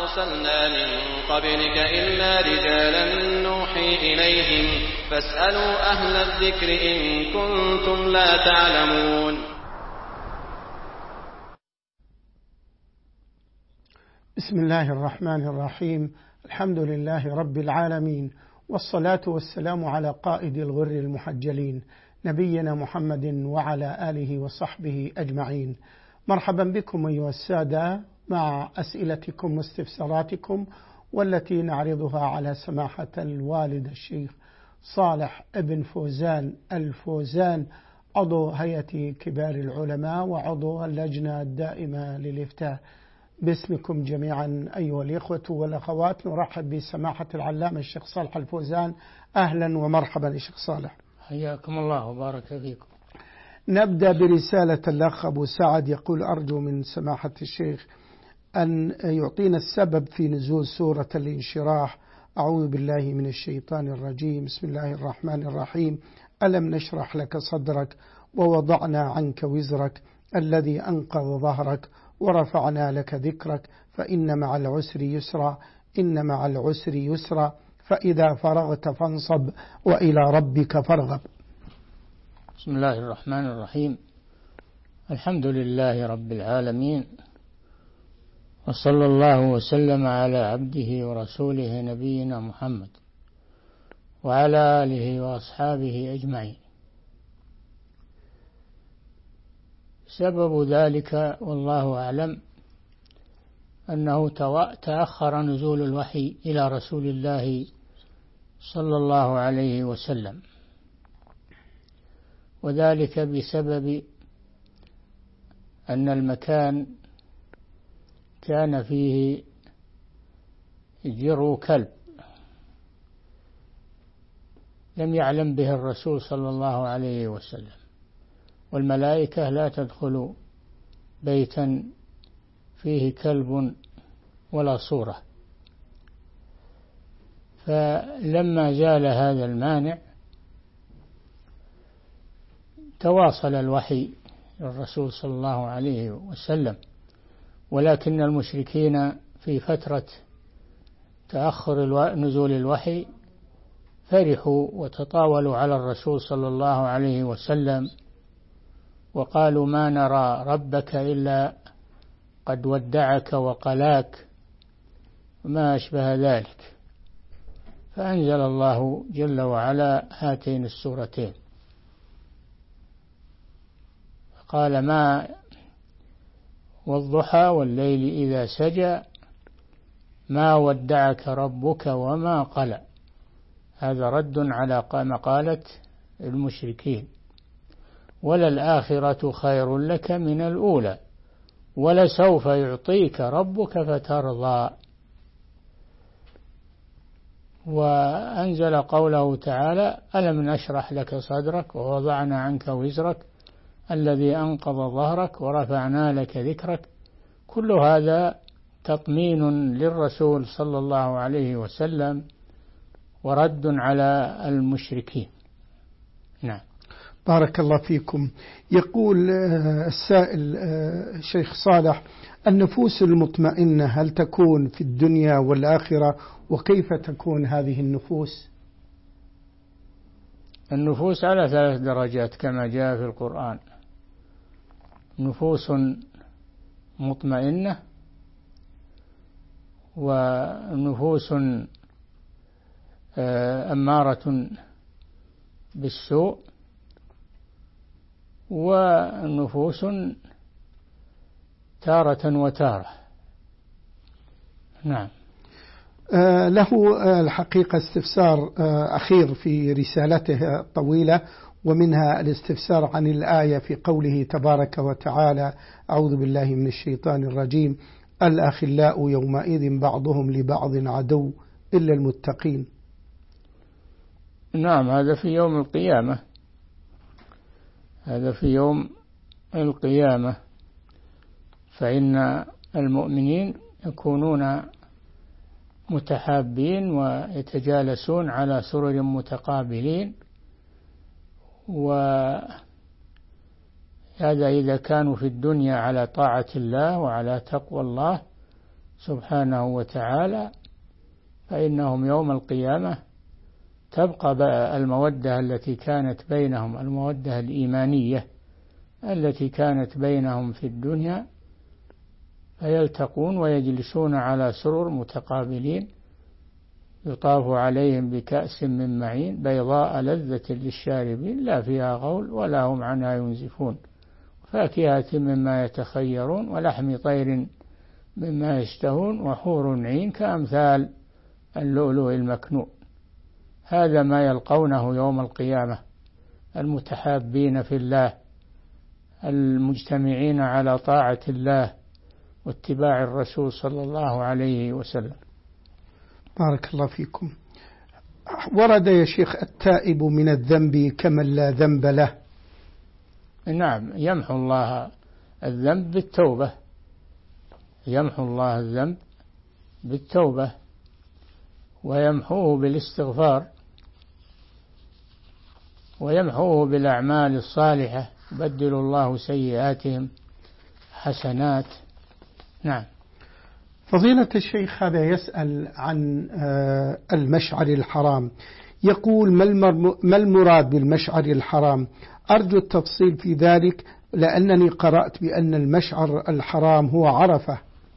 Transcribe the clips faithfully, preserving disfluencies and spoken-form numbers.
أرسلنا من قبلك إلا رجالا نوحي إليهم فاسألوا أهل الذكر إن كنتم لا تعلمون. بسم الله الرحمن الرحيم. الحمد لله رب العالمين، والصلاة والسلام على قائد الغر المحجلين نبينا محمد وعلى آله وصحبه أجمعين. مرحبا بكم أيها السادة مع أسئلتكم واستفساراتكم، والتي نعرضها على سماحة الوالد الشيخ صالح ابن فوزان الفوزان، عضو هيئة كبار العلماء وعضو اللجنة الدائمة للإفتاء. باسمكم جميعا أيها الإخوة والأخوات نرحب بسماحة العلامة الشيخ صالح الفوزان. أهلا ومرحبا يا شيخ صالح، حياكم الله وبارك فيكم. نبدأ برسالة الأخ أبو سعد، يقول: أرجو من سماحة الشيخ أن يعطينا السبب في نزول سورة الانشراح. أعوذ بالله من الشيطان الرجيم. بسم الله الرحمن الرحيم. ألم نشرح لك صدرك ووضعنا عنك وزرك الذي أنقض ظهرك ورفعنا لك ذكرك فإن مع العسر يسرا إن مع العسر يسرا فإذا فرغت فانصب وإلى ربك فارغب. بسم الله الرحمن الرحيم. الحمد لله رب العالمين، وصلى الله وسلم على عبده ورسوله نبينا محمد وعلى آله وأصحابه أجمعين. سبب ذلك والله أعلم أنه تأخر نزول الوحي إلى رسول الله صلى الله عليه وسلم، وذلك بسبب أن المكان كان فيه جرو كلب لم يعلم به الرسول صلى الله عليه وسلم، والملائكة لا تدخل بيتا فيه كلب ولا صورة. فلما زال هذا المانع تواصل الوحي للرسول صلى الله عليه وسلم، ولكن المشركين في فترة تأخر نزول الوحي فرحوا وتطاولوا على الرسول صلى الله عليه وسلم وقالوا: ما نرى ربك إلا قد ودعك وقلاك وما أشبه ذلك. فأنزل الله جل وعلا هاتين السورتين، قال: ما والضحى والليل إذا سجى ما ودعك ربك وما قلى. هذا رد على مقالة المشركين. وللآخرة خير لك من الأولى ولسوف يعطيك ربك فترضى. وأنزل قوله تعالى: ألم نشرح لك صدرك ووضعنا عنك وزرك الذي أنقض ظهرك ورفعنا لك ذكرك. كل هذا تطمين للرسول صلى الله عليه وسلم ورد على المشركين. نعم. بارك الله فيكم. يقول السائل: شيخ صالح، النفوس المطمئنة هل تكون في الدنيا والآخرة، وكيف تكون هذه النفوس؟ النفوس على ثلاث درجات كما جاء في القرآن: نفوس مطمئنة، ونفوس أمارة بالسوء، ونفوس تارة وتارة. نعم. آه له آه الحقيقة استفسار آه أخير في رسالته الطويلة، ومنها الاستفسار عن الآية في قوله تبارك وتعالى: أعوذ بالله من الشيطان الرجيم، الأخلاء يومئذ بعضهم لبعض عدو إلا المتقين. نعم، هذا في يوم القيامة، هذا في يوم القيامة، فإن المؤمنين يكونون متحابين ويتجالسون على سرر متقابلين، وهذا إذا كانوا في الدنيا على طاعة الله وعلى تقوى الله، سبحانه وتعالى، فإنهم يوم القيامة تبقى المودة التي كانت بينهم، المودة الإيمانية التي كانت بينهم في الدنيا، فيلتقون ويجلسون على سرر متقابلين، يطاف عليهم بكأس من معين بيضاء لذة للشاربين لا فيها غول ولا هم عنها ينزفون، فاكهة مما يتخيرون ولحم طير مما يشتهون وحور عين كأمثال اللؤلؤ المكنون. هذا ما يلقونه يوم القيامة المتحابين في الله المجتمعين على طاعة الله واتباع الرسول صلى الله عليه وسلم. بارك الله فيكم. ورد يا شيخ التائب من الذنب كمن لا ذنب له. نعم، يمحو الله الذنب بالتوبة، يمحو الله الذنب بالتوبة ويمحوه بالاستغفار ويمحوه بالأعمال الصالحة، يبدل الله سيئاتهم حسنات. نعم. فضيلة الشيخ هذا يسأل عن المشعر الحرام، يقول ما المراد بالمشعر الحرام؟ أرجو التفصيل في ذلك لأنني قرأت بأن المشعر الحرام هو عرفة.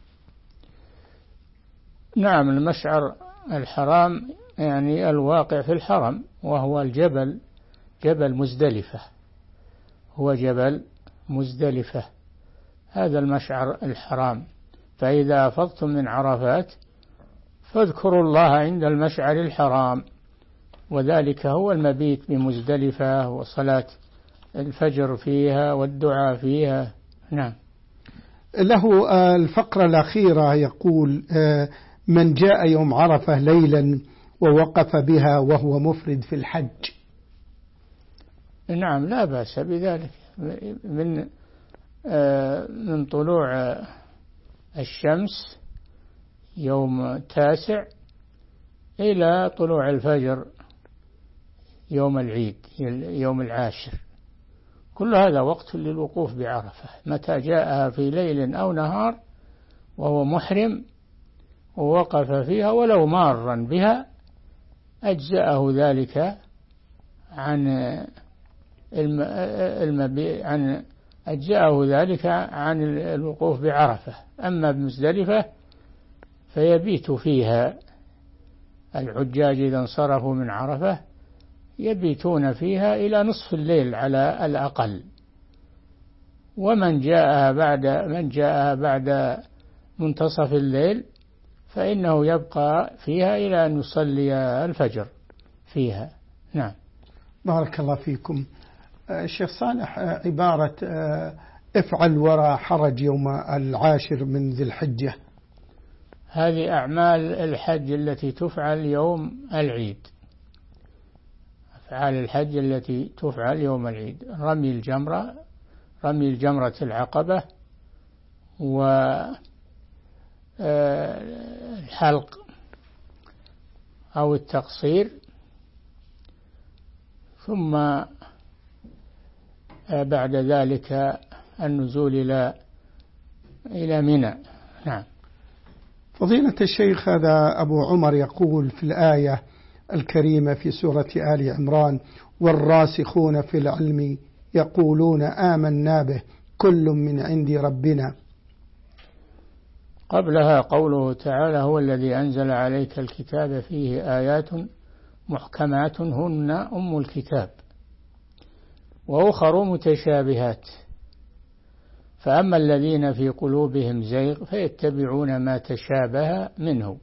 نعم، المشعر الحرام يعني الواقع في الحرم، وهو الجبل، جبل مزدلفة، هو جبل مزدلفة، هذا المشعر الحرام. فإذا أفضتم من عرفات فاذكروا الله عند المشعر الحرام، وذلك هو المبيت بمزدلفة وصلاة الفجر فيها والدعاء فيها. نعم. له الفقرة الأخيرة يقول من جاء يوم عرفة ليلا ووقف بها وهو مفرد في الحج. نعم، لا بأس بذلك، من من طلوع الشمس يوم تاسع إلى طلوع الفجر يوم العيد يوم العاشر، كل هذا وقت للوقوف بعرفة. متى جاءها في ليل أو نهار وهو محرم ووقف فيها ولو مارا بها أجزأه ذلك عن المبي عن أجزأه ذلك عن الوقوف بعرفة. أما بمزدلفة فيبيت فيها الحجاج إذا انصرفوا من عرفة، يبيتون فيها إلى نصف الليل على الأقل. ومن جاءها بعد من جاءها بعد منتصف الليل فإنه يبقى فيها إلى أن يصلي الفجر فيها. نعم. بارك الله فيكم. الشيخ صالح، عبارة افعل ولا حرج يوم العاشر من ذي الحجة، هذه أعمال الحج التي تفعل يوم العيد، أفعال الحج التي تفعل يوم العيد: رمي الجمرة، رمي الجمرة العقبة، والحلق أو التقصير، ثم بعد ذلك النزول إلى إلى منى. نعم. فضيلة الشيخ، هذا أبو عمر يقول في الآية الكريمة في سورة آل عمران: والراسخون في العلم يقولون آمنا به كل من عند ربنا. قبلها قوله تعالى: هو الذي أنزل عليك الكتاب فيه آيات محكمات هن أم الكتاب وأخر متشابهات، فأما الذين في قلوبهم زيغ فيتبعون ما تشابه منه،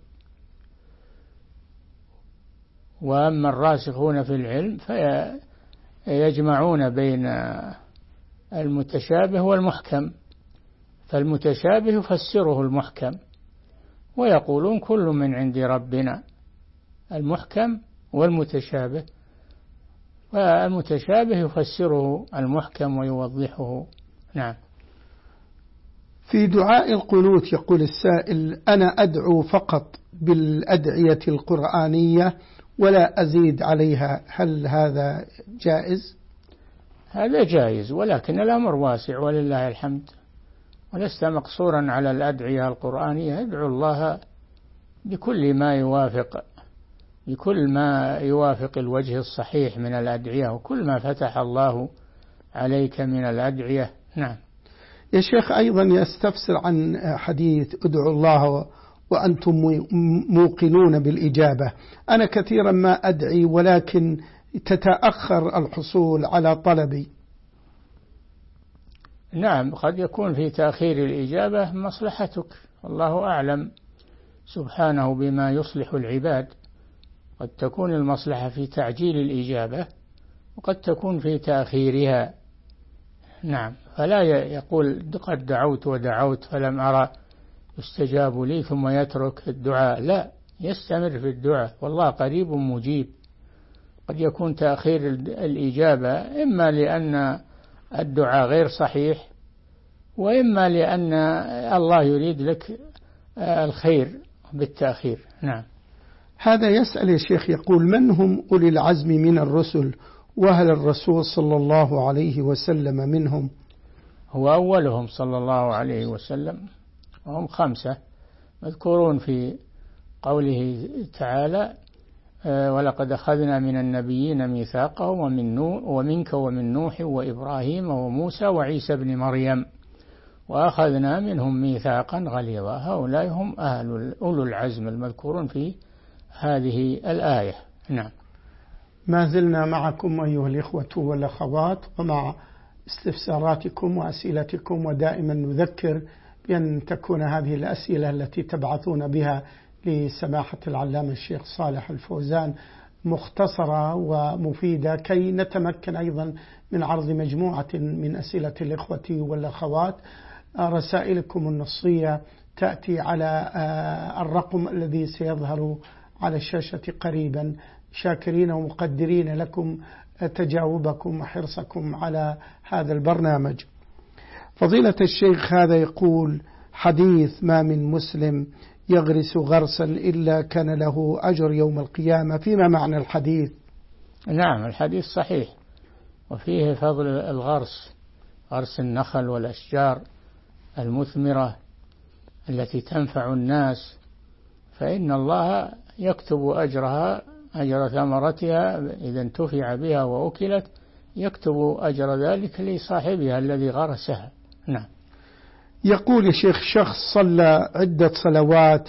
وأما الراسخون في العلم فيجمعون بين المتشابه والمحكم، فالمتشابه يفسره المحكم، ويقولون كل من عند ربنا، المحكم والمتشابه، فالمتشابه يفسره المحكم ويوضحه. نعم. في دعاء القنوت يقول السائل: أنا أدعو فقط بالأدعية القرآنية ولا أزيد عليها، هل هذا جائز؟ هذا جائز، ولكن الأمر واسع ولله الحمد، ولست مقصورا على الأدعية القرآنية، ادعو الله بكل ما يوافق بكل ما يوافق الوجه الصحيح من الأدعية وكل ما فتح الله عليك من الأدعية. نعم. يا شيخ أيضا يستفسر عن حديث ادعوا الله وأنتم موقنون بالإجابة. أنا كثيرا ما أدعي ولكن تتأخر الحصول على طلبي. نعم، قد يكون في تأخير الإجابة مصلحتك، الله أعلم سبحانه بما يصلح العباد. قد تكون المصلحة في تعجيل الإجابة وقد تكون في تأخيرها. نعم، فلا يقول قد دعوت ودعوت فلم أرى يستجاب لي ثم يترك الدعاء، لا، يستمر في الدعاء والله قريب مجيب. قد يكون تأخير الإجابة إما لأن الدعاء غير صحيح وإما لأن الله يريد لك الخير بالتأخير. نعم. هذا يسأل يا شيخ يقول من هم أولي العزم من الرسل وهل الرسول صلى الله عليه وسلم منهم؟ هو أولهم صلى الله عليه وسلم، وهم خمسة مذكورون في قوله تعالى ولقد أخذنا من النبيين ميثاقهم ومن نوح ومنك ومن نوح وإبراهيم وموسى وعيسى بن مريم وأخذنا منهم ميثاقا غليظا. هؤلاء هم أهل أولو العزم المذكورون في هذه الآية. نعم. ما زلنا معكم أيها الإخوة والأخوات ومع استفساراتكم وأسئلتكم، ودائما نذكر بأن تكون هذه الأسئلة التي تبعثون بها لسماحة العلامة الشيخ صالح الفوزان مختصرة ومفيدة كي نتمكن أيضا من عرض مجموعة من أسئلة الإخوة والأخوات. رسائلكم النصية تأتي على الرقم الذي سيظهر على الشاشة قريبا، شاكرين ومقدرين لكم تجاوبكم وحرصكم على هذا البرنامج. فضيلة الشيخ هذا يقول حديث ما من مسلم يغرس غرسا إلا كان له أجر يوم القيامة، فيما معنى الحديث؟ نعم، الحديث صحيح وفيه فضل الغرس، غرس النخل والأشجار المثمرة التي تنفع الناس، فإن الله يكتب أجرها أجر ثمرتها إذا انتفع بها وأكلت، يكتب أجر ذلك لصاحبها الذي غرسها. نعم. يقول يا شيخ شخص صلى عدة صلوات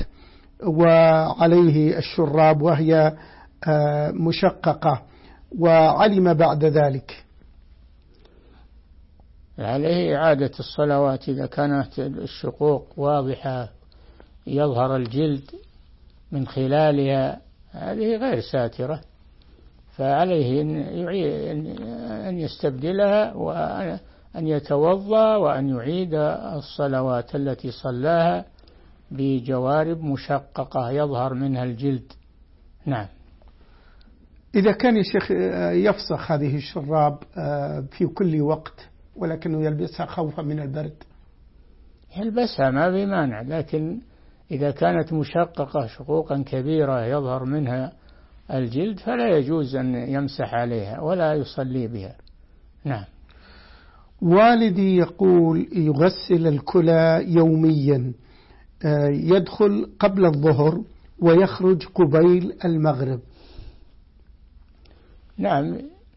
وعليه الشراب وهي مشققة وعلم بعد ذلك، عليه إعادة الصلوات إذا كانت الشقوق واضحة يظهر الجلد من خلالها، هذه غير ساترة، فعليه أن يستبدلها وأن يتوضأ وأن يعيد الصلوات التي صلاها بجوارب مشققة يظهر منها الجلد. نعم. إذا كان يا شيخ يفسخ هذه الشراب في كل وقت ولكنه يلبسها خوفا من البرد، يلبسها ما بمانع، لكن إذا كانت مشققة شقوقا كبيرة يظهر منها الجلد فلا يجوز أن يمسح عليها ولا يصلي بها. نعم. والدي يقول يغسل الكلى يوميا، يدخل قبل الظهر ويخرج قبيل المغرب. نعم،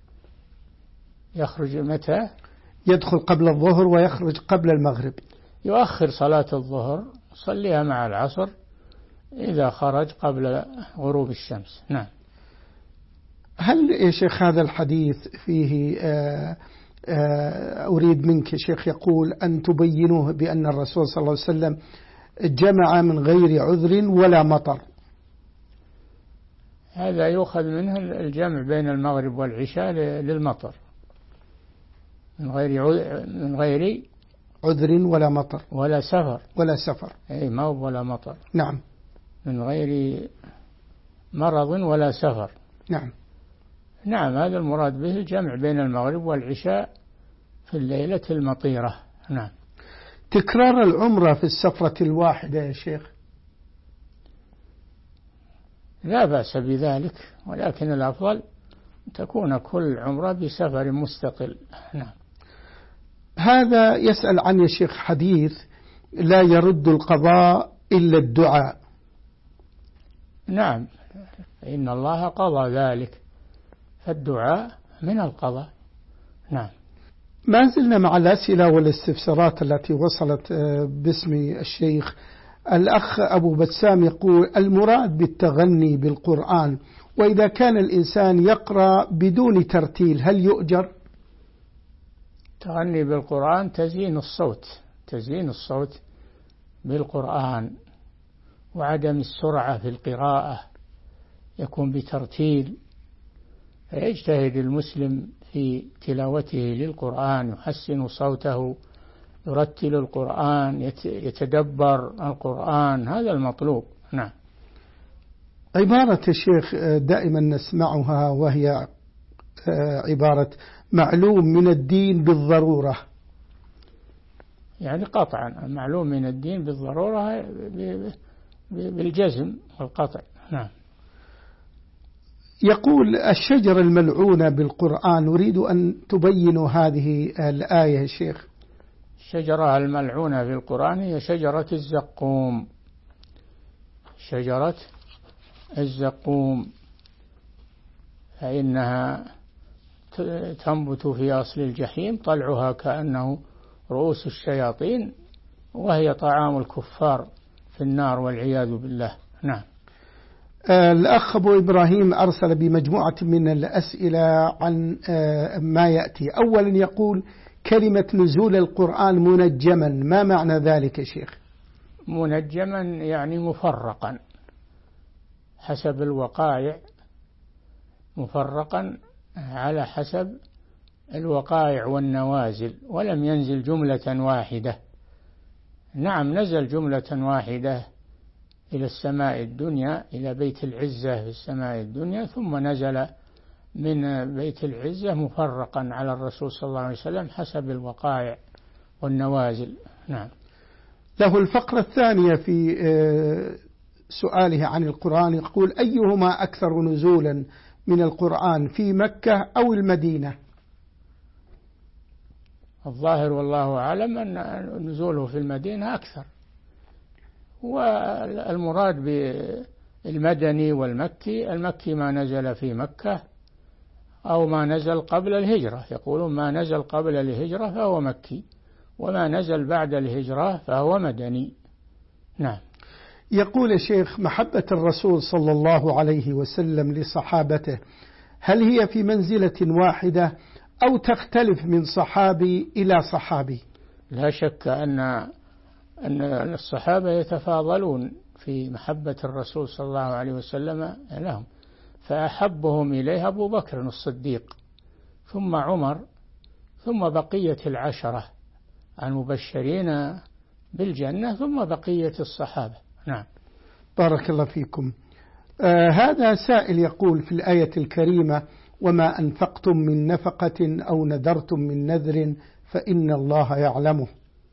يخرج متى؟ يدخل قبل الظهر ويخرج قبل المغرب. يؤخر صلاة الظهر صليها مع العصر إذا خرج قبل غروب الشمس. نعم. هل يا شيخ هذا الحديث فيه آآ آآ أريد منك يا شيخ يقول أن تبينوه بأن الرسول صلى الله عليه وسلم جمع من غير عذر ولا مطر؟ هذا يؤخذ منه الجمع بين المغرب والعشاء للمطر، من غير من غير عذر ولا مطر ولا سفر ولا سفر أي ما ولا مطر. نعم. من غير مرض ولا سفر. نعم. نعم، هذا المراد به الجمع بين المغرب والعشاء في الليلة المطيرة. نعم. تكرار العمرة في السفرة الواحدة يا شيخ؟ لا بأس بذلك، ولكن الأفضل تكون كل عمرة بسفر مستقل. نعم. هذا يسأل عن يا شيخ حديث لا يرد القضاء إلا الدعاء. نعم، إن الله قضى ذلك، فالدعاء من القضاء. نعم. ما زلنا مع الأسئلة والاستفسارات التي وصلت باسم الشيخ. الأخ أبو بسام يقول: المراد بالتغني بالقرآن، وإذا كان الإنسان يقرأ بدون ترتيل هل يؤجر؟ التغني بالقرآن تزيين الصوت، تزيين الصوت بالقرآن، وعدم السرعة في القراءة، يكون بترتيل. فيجتهد المسلم في تلاوته للقرآن، يحسن صوته، يرتل القرآن، يتدبر القرآن، هذا المطلوب. نعم. عبارة الشيخ دائما نسمعها وهي عبارة معلوم من الدين بالضرورة، يعني قطعا معلوم من الدين بالضرورة بالجزم والقطع. نعم. يقول: الشجرة الملعونة بالقرآن، أريد أن تبينوا هذه الآية يا شيخ. الشجرة الملعونة في القرآن هي شجرة الزقوم، شجرة الزقوم، فإنها تنبت في أصل الجحيم، طلعها كأنه رؤوس الشياطين، وهي طعام الكفار في النار والعياذ بالله. نعم. الأخ أبو إبراهيم أرسل بمجموعة من الأسئلة عن ما يأتي. أولا يقول: كلمة نزول القرآن منجما، ما معنى ذلك يا شيخ؟ منجما يعني مفرقا حسب الوقائع، مفرقا على حسب الوقائع والنوازل، ولم ينزل جملة واحدة. نعم، نزل جملة واحدة إلى السماء الدنيا، إلى بيت العزة في السماء الدنيا، ثم نزل من بيت العزة مفرقا على الرسول صلى الله عليه وسلم حسب الوقائع والنوازل. نعم. له الفقرة الثانية في سؤاله عن القرآن، يقول: أيهما أكثر نزولا من القرآن، في مكة أو المدينة؟ الظاهر والله أعلم أن نزوله في المدينة أكثر، والمراد بالمدني والمكي، المكي ما نزل في مكة أو ما نزل قبل الهجرة، يقولون ما نزل قبل الهجرة فهو مكي، وما نزل بعد الهجرة فهو مدني. نعم. يقول الشيخ: محبة الرسول صلى الله عليه وسلم لصحابته هل هي في منزلة واحدة أو تختلف من صحابي إلى صحابي؟ لا شك أن أن الصحابة يتفاضلون في محبة الرسول صلى الله عليه وسلم لهم، فأحبهم إليه أبو بكر الصديق، ثم عمر، ثم بقية العشرة المبشرين بالجنة، ثم بقية الصحابة. نعم. بارك الله فيكم. آه هذا سائل يقول في الآية الكريمة: وما أنفقتم من نفقة أو نذرتم من نذر فإن الله يعلمه.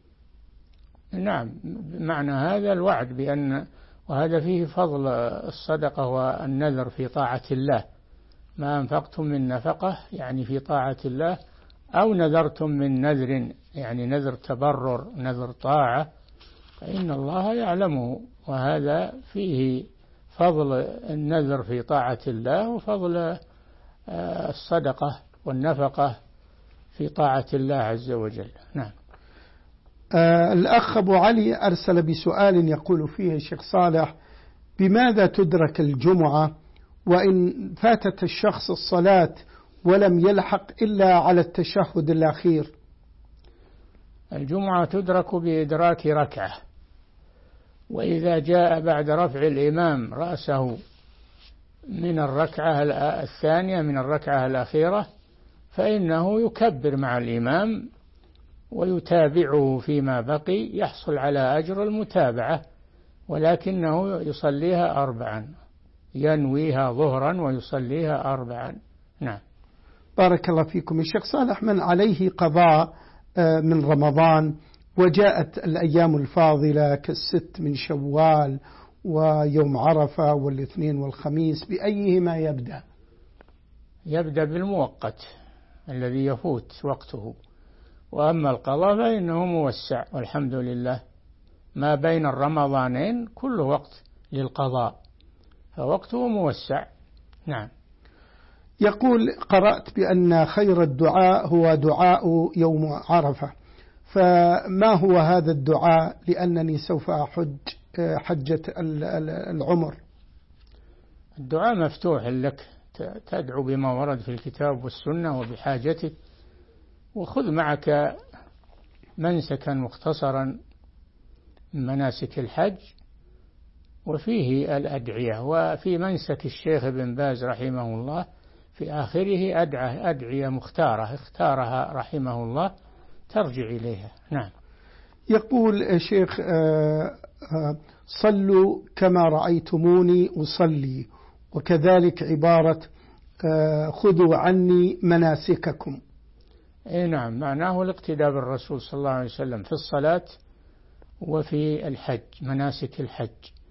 نعم، معنى هذا الوعد بأن، وهذا فيه فضل الصدقة والنذر في طاعة الله. ما أنفقتم من نفقة يعني في طاعة الله، أو نذرتم من نذر يعني نذر تبرر، نذر طاعة، فإن الله يعلمه. وهذا فيه فضل النذر في طاعة الله، وفضل الصدقة والنفقة في طاعة الله عز وجل. نعم. آه الأخ أبو علي أرسل بسؤال يقول فيه: الشيخ صالح، بماذا تدرك الجمعة وإن فاتت الشخص الصلاة ولم يلحق إلا على التشهد الأخير؟ الجمعة تدرك بإدراك ركعة، وإذا جاء بعد رفع الإمام رأسه من الركعة الثانية من الركعة الأخيرة فإنه يكبر مع الإمام ويتابعه فيما بقي، يحصل على أجر المتابعة، ولكنه يصليها أربعا، ينويها ظهرا ويصليها أربعا. نعم. بارك الله فيكم. الشيخ صالح، من عليه قضاء من رمضان وجاءت الأيام الفاضلة كالست من شوال ويوم عرفة والاثنين والخميس، بأيهما يبدأ؟ يبدأ بالمؤقت الذي يفوت وقته، وأما القضاء فإنه موسع والحمد لله. ما بين الرمضانين كله وقت للقضاء، فوقته موسع. نعم. يقول: قرأت بأن خير الدعاء هو دعاء يوم عرفة، فما هو هذا الدعاء؟ لأنني سوف أحج حجة العمر. الدعاء مفتوح لك، تدعو بما ورد في الكتاب والسنة وبحاجتك، وخذ معك منسكا مختصرا من مناسك الحج وفيه الأدعية، وفي منسك الشيخ ابن باز رحمه الله في آخره أدعية مختارة اختارها رحمه الله ترجع إليها. نعم. يقول شيخ: صلوا كما رأيتموني أصلي، وكذلك عبارة خذوا عني مناسككم. اي نعم، معناه الاقتداء بالرسول صلى الله عليه وسلم في الصلاة وفي الحج، مناسك الحج،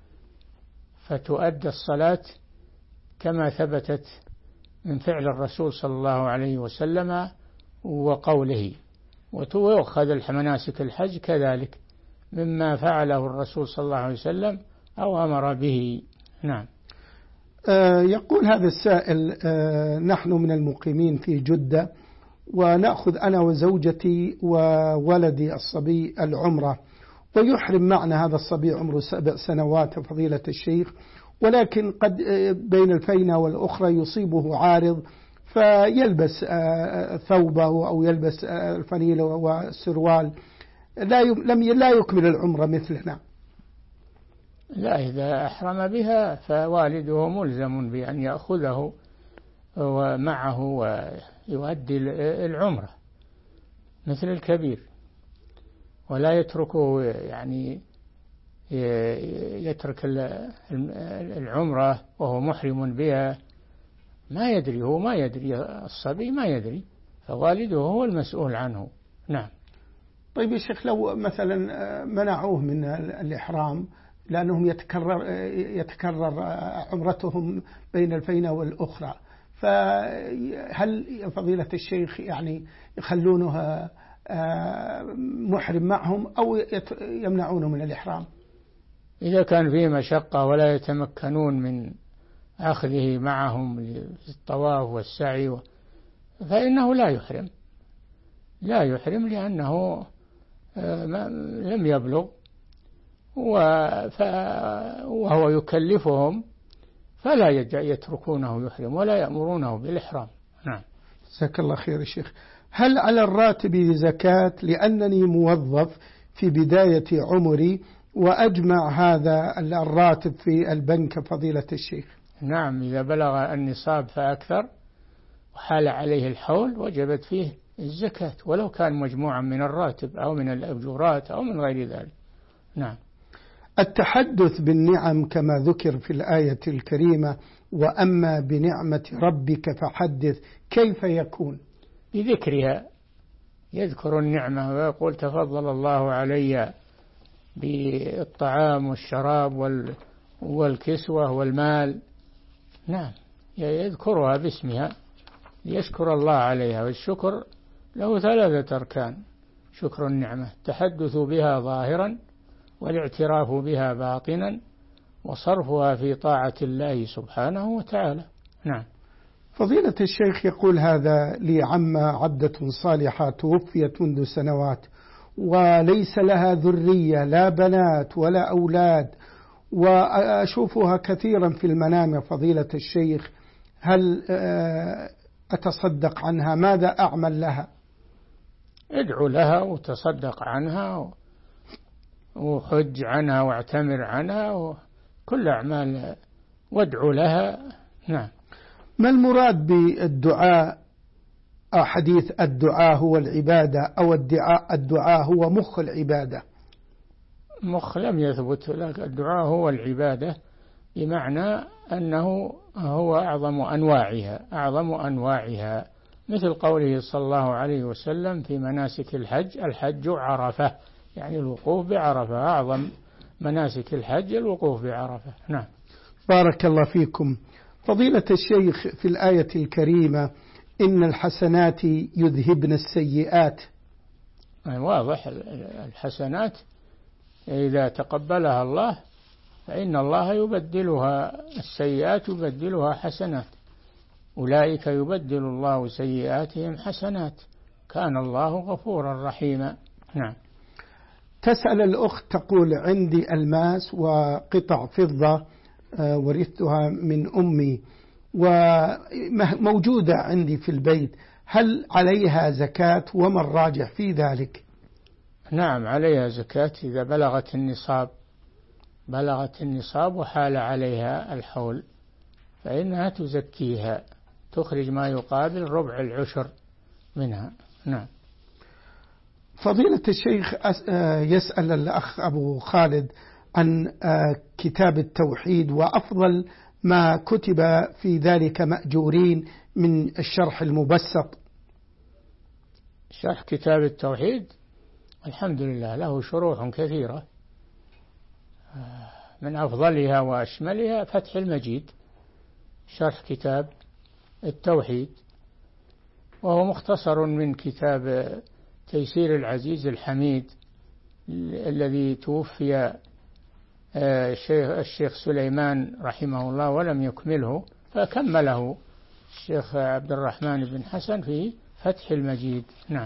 فتؤدى الصلاة كما ثبتت من فعل الرسول صلى الله عليه وسلم وقوله، وتؤخذ مناسك الحج كذلك مما فعله الرسول صلى الله عليه وسلم أو أمر به. نعم. آه يقول هذا السائل: آه نحن من المقيمين في جدة، ونأخذ أنا وزوجتي وولدي الصبي العمرة، ويحرم معنا هذا الصبي عمره سبع سنوات فضيلة الشيخ، ولكن قد بين الفينة والأخرى يصيبه عارض فيلبس ثوبه أو يلبس الفنيل والسروال، لا لم لا يكمل العمرة مثلنا. لا، إذا أحرم بها فوالده ملزم بأن يأخذه ومعه ويؤدي العمرة مثل الكبير، ولا يتركه يعني يترك العمرة وهو محرم بها، ما يدري، هو ما يدري، الصبي ما يدري، فوالده هو المسؤول عنه. نعم. طيب يا شيخ، لو مثلا منعوه من الإحرام لأنهم يتكرر يتكرر عمرتهم بين الفينة والأخرى، فهل فضيلة الشيخ يعني يخلونه محرم معهم أو يمنعونه من الإحرام؟ إذا كان فيه مشقة ولا يتمكنون من أخذه معهم للطواف والسعي فإنه لا يحرم، لا يحرم لأنه لم يبلغ وهو يكلفهم، فلا يتركونه يحرم ولا يأمرونه بالإحرام. نعم. جزاك الله خير يا شيخ. هل على الراتب زكاة؟ لأنني موظف في بداية عمري وأجمع هذا الراتب في البنك فضيلة الشيخ. نعم، إذا بلغ النصاب فأكثر وحال عليه الحول وجبت فيه الزكاة، ولو كان مجموعا من الراتب أو من الأجورات أو من غير ذلك. نعم. التحدث بالنعم كما ذكر في الآية الكريمة: وأما بنعمة ربك فحدث، كيف يكون؟ بذكرها، يذكر النعمة ويقول تفضل الله علي بالطعام والشراب والكسوة والمال. نعم، يذكرها باسمها ليشكر الله عليها، والشكر له ثلاثة أركان: شكر النعمة، التحدث بها ظاهرا، والاعتراف بها باطنا، وصرفها في طاعة الله سبحانه وتعالى. نعم. فضيلة الشيخ، يقول هذا لي عمة عبدة صالحة توفيت منذ سنوات وليس لها ذرية، لا بنات ولا أولاد، وأشوفها كثيرا في المنام يا فضيلة الشيخ، هل أتصدق عنها؟ ماذا أعمل لها؟ ادعو لها وتصدق عنها وحج عنها واعتمر عنها وكل أعمال وادعو لها. نعم. ما المراد بالدعاء؟ حديث الدعاء هو العبادة، أو الدعاء الدعاء هو مخ العبادة؟ مخ لم يثبت لك، الدعاء هو العبادة بمعنى أنه هو أعظم أنواعها، أعظم أنواعها، مثل قوله صلى الله عليه وسلم في مناسك الحج: الحج عرفة، يعني الوقوف بعرفة، أعظم مناسك الحج الوقوف بعرفة. نعم. بارك الله فيكم. فضيلة الشيخ، في الآية الكريمة: إن الحسنات يذهبن السيئات. واضح، الحسنات إذا تقبلها الله فإن الله يبدلها السيئات يبدلها حسنات، أولئك يبدل الله سيئاتهم حسنات كان الله غفورا رحيما. نعم. تسأل الأخت تقول: عندي ألماس وقطع فضة ورثتها من أمي وموجودة عندي في البيت، هل عليها زكاة وما الراجح في ذلك؟ نعم عليها زكاة إذا بلغت النصاب بلغت النصاب وحال عليها الحول فإنها تزكيها، تخرج ما يقابل ربع العشر منها. نعم. فضيلة الشيخ يسأل الأخ أبو خالد عن كتاب التوحيد وأفضل ما كتب في ذلك مأجورين من الشرح المبسط. شرح كتاب التوحيد الحمد لله له شروح كثيرة، من أفضلها وأشملها فتح المجيد شرح كتاب التوحيد، وهو مختصر من كتاب تيسير العزيز الحميد الذي توفي الشيخ سليمان رحمه الله ولم يكمله فكمله الشيخ عبد الرحمن بن حسن في فتح المجيد. نعم.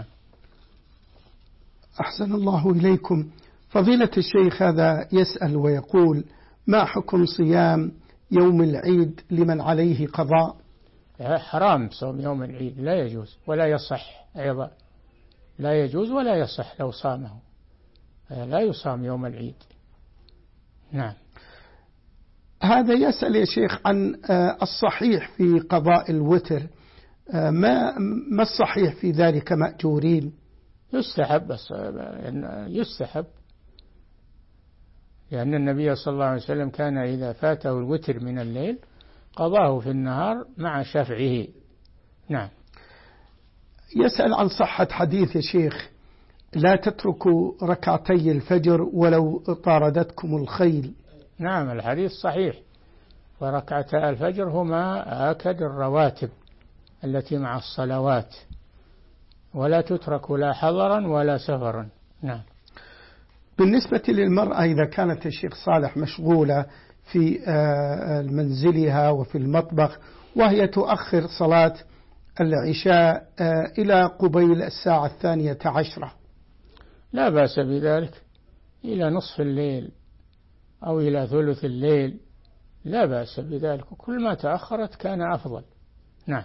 أحسن الله إليكم. فضيلة الشيخ هذا يسأل ويقول: ما حكم صيام يوم العيد لمن عليه قضاء؟ حرام صوم يوم العيد، لا يجوز ولا يصح أيضا، لا يجوز ولا يصح لو صامه، لا يصام يوم العيد. نعم. هذا يسأل يا شيخ عن الصحيح في قضاء الوتر، ما ما الصحيح في ذلك مأجورين؟ يستحب، بس يستحب لأن النبي صلى الله عليه وسلم كان إذا فاته الوتر من الليل قضاه في النهار مع شفعه. نعم. يسأل عن صحة حديث يا شيخ: لا تتركوا ركعتي الفجر ولو طاردتكم الخيل. نعم الحديث صحيح، وركعتا الفجر هما آكد الرواتب التي مع الصلوات، ولا تترك لا حضرا ولا سفرا. نعم. بالنسبة للمرأة إذا كانت الشيخ صالح مشغولة في منزلها وفي المطبخ وهي تؤخر صلاة العشاء إلى قبيل الساعة الثانية عشرة، لا بأس بذلك، إلى نصف الليل أو إلى ثلث الليل لا بأس بذلك، وكل ما تأخرت كان أفضل. نعم.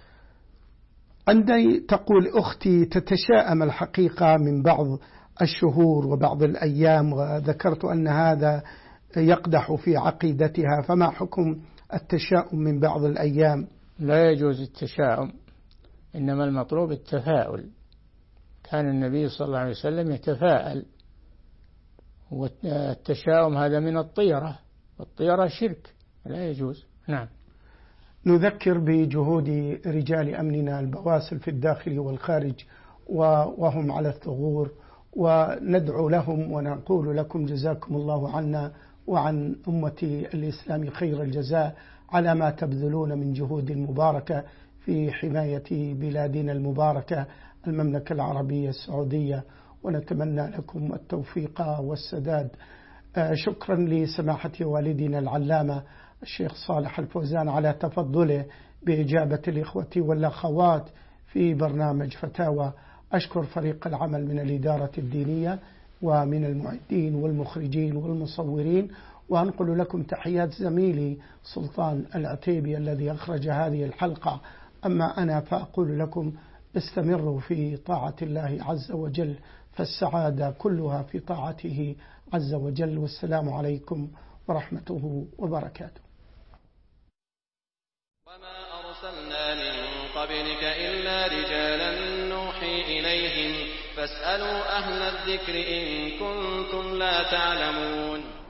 عندي تقول أختي تتشائم الحقيقة من بعض الشهور وبعض الأيام، وذكرت أن هذا يقدح في عقيدتها، فما حكم التشاؤم من بعض الأيام؟ لا يجوز التشاؤم، إنما المطلوب التفاؤل. كان النبي صلى الله عليه وسلم يتفاءل، والتشاؤم هذا من الطيرة، والطيرة شرك لا يجوز. نعم. نذكر بجهود رجال أمننا البواسل في الداخل والخارج وهم على الثغور، وندعو لهم ونقول لكم جزاكم الله عنا وعن أمة الإسلام خير الجزاء على ما تبذلون من جهود مباركة في حماية بلادنا المباركة المملكة العربية السعودية، ونتمنى لكم التوفيق والسداد. شكرا لسماحة والدنا العلامة الشيخ صالح الفوزان على تفضله بإجابة الإخوة والأخوات في برنامج فتاوى. أشكر فريق العمل من الإدارة الدينية ومن المعدين والمخرجين والمصورين، وأنقل لكم تحيات زميلي سلطان العتيبي الذي أخرج هذه الحلقة. أما أنا فأقول لكم استمروا في طاعة الله عز وجل، فالسعادة كلها في طاعته عز وجل. والسلام عليكم ورحمته وبركاته. وما أرسلنا من قبلك إلا رجالا نوحي إليهم فاسألوا أهل الذكر إن كنتم لا تعلمون.